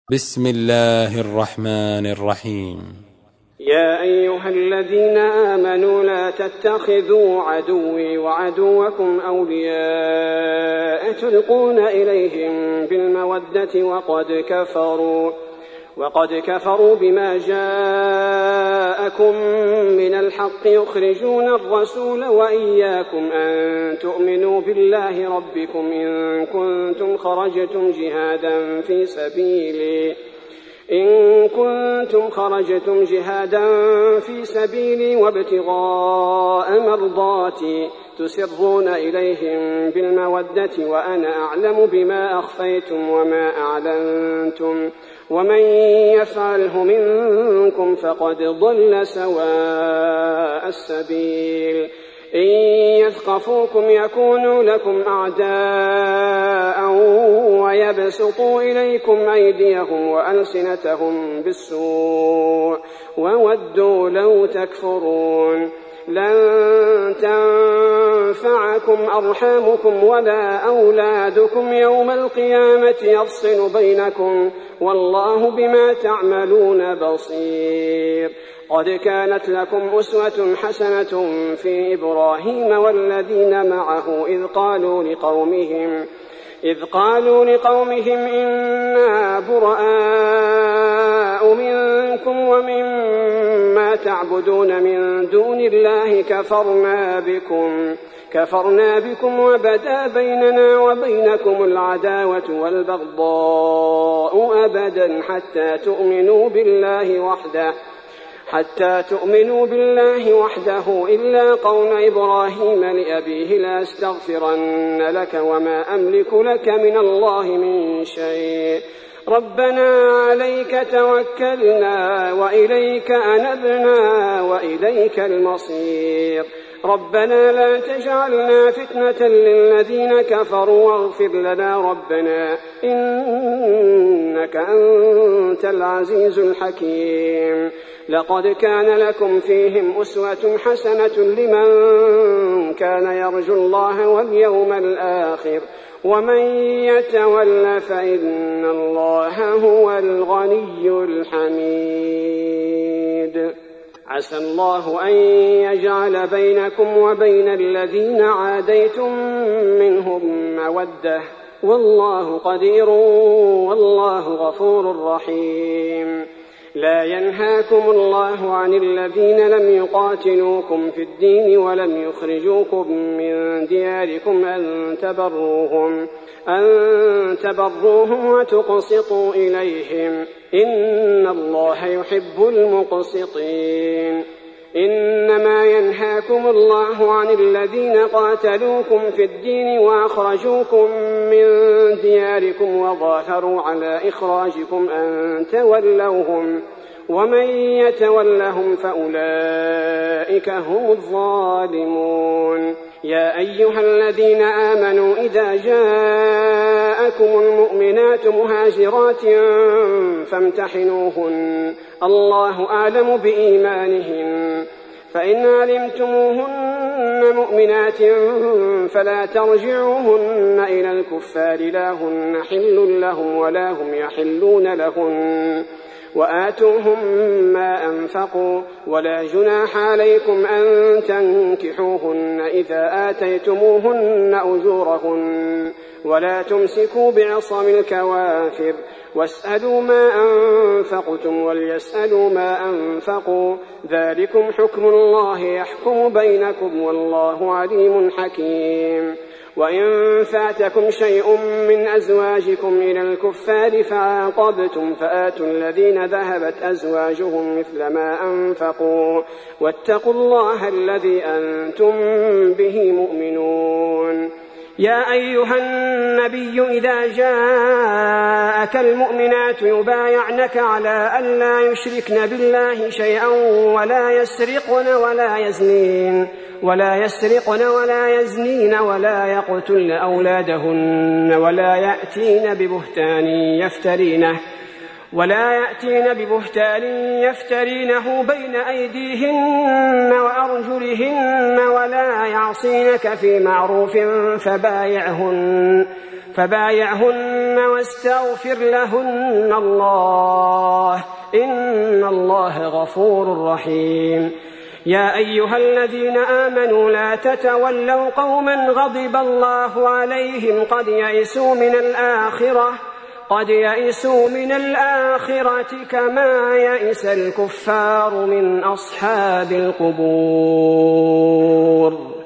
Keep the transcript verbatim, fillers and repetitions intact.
بسم الله الرحمن الرحيم. يا أيها الذين آمنوا لا تتخذوا عدوي وعدوكم أولياء تلقون إليهم بالمودة وقد كفروا وقد كفروا بما جاءكم من الحق يخرجون الرسول وإياكم أن تؤمنوا بالله ربكم إن كنتم خرجتم جهادا في سبيلي إن كنتم خرجتم جهادا في سبيلي وابتغاء مرضاتي تسرون إليهم بالمودة وأنا أعلم بما أخفيتم وما أعلنتم ومن يفعله منكم فقد ضل سواء السبيل إن يثقفوكم يكونوا لكم أعداء ويبسطوا إليكم أيديهم وألسنتهم بالسوء وودوا لو تكفرون لن تنفعكم أرحامكم ولا أولادكم يوم القيامة يفصل بينكم والله بما تعملون بصير. قد كانت لكم أسوة حسنة في إبراهيم والذين معه إذ قالوا لقومهم إذ قالوا لقومهم إنا براء منكم ومما تعبدون من دون الله كفرنا بكم كفرنا بكم وبدا بيننا وبينكم العداوة والبغضاء أبدا حتى تؤمنوا بالله وحده حتى تؤمنوا بالله وحده إلا قول إبراهيم لأبيه لا أستغفرن لك وما أملك لك من الله من شيء ربنا عليك توكلنا وإليك أنبنا وإليك المصير ربنا لا تجعلنا فتنة للذين كفروا واغفر لنا ربنا إنك أنت العزيز الحكيم. لقد كان لكم فيهم أسوة حسنة لمن كان يرجو الله واليوم الآخر ومن يتول فإن الله هو الغني الحميد. عسى الله أن يجعل بينكم وبين الذين عاديتم منهم مودة والله قدير والله غفور رحيم. لا ينهاكم الله عن الذين لم يقاتلوكم في الدين ولم يخرجوكم من دياركم أن تبروهم أن تبروهم وتقسطوا إليهم إن الله يحب المقسطين. إنما ينهاكم الله عن الذين قاتلوكم في الدين وأخرجوكم من دياركم وظاهروا على إخراجكم أن تولوهم ومن يتولهم فأولئك هم الظالمون. يا أيها الذين آمنوا إذا جاءكم المؤمنات مهاجرات فامتحنوهن الله أعلم بإيمانهن فإن علمتموهن مؤمنات فلا ترجعوهن إلى الكفار لا هن حل لهم ولا هم يحلون لهن وآتوهم ما أنفقوا ولا جناح عليكم أن تنكحوهن إذا آتيتموهن أجورهن ولا تمسكوا بعصم الكوافر واسألوا ما أنفقتم وليسألوا ما أنفقوا ذلكم حكم الله يحكم بينكم والله عليم حكيم. وإن فاتكم شيء من أزواجكم إلى الكفار فعاقبتم فآتوا الذين ذهبت أزواجهم مثل ما أنفقوا واتقوا الله الذي أنتم به مؤمنون. يا أيها النبي إذا جاءك المؤمنات يبايعنك على أن لا يشركن بالله شيئا ولا يسرقن ولا يزنين ولا يسرقن ولا يزنين ولا يقتلن أولادهن ولا يأتين ببهتان يفترينه ولا يأتين ببهتان يفترينه بين أيديهن وأرجلهن ولا يعصينك في معروف فبايعهن فبايعهن واستغفر لهن الله إن الله غفور رحيم. يا أيها الذين آمنوا لا تتولوا قوما غضب الله عليهم قد يئسوا من الآخرة قد يئسوا من الآخرة كما يئس الكفار من أصحاب القبور.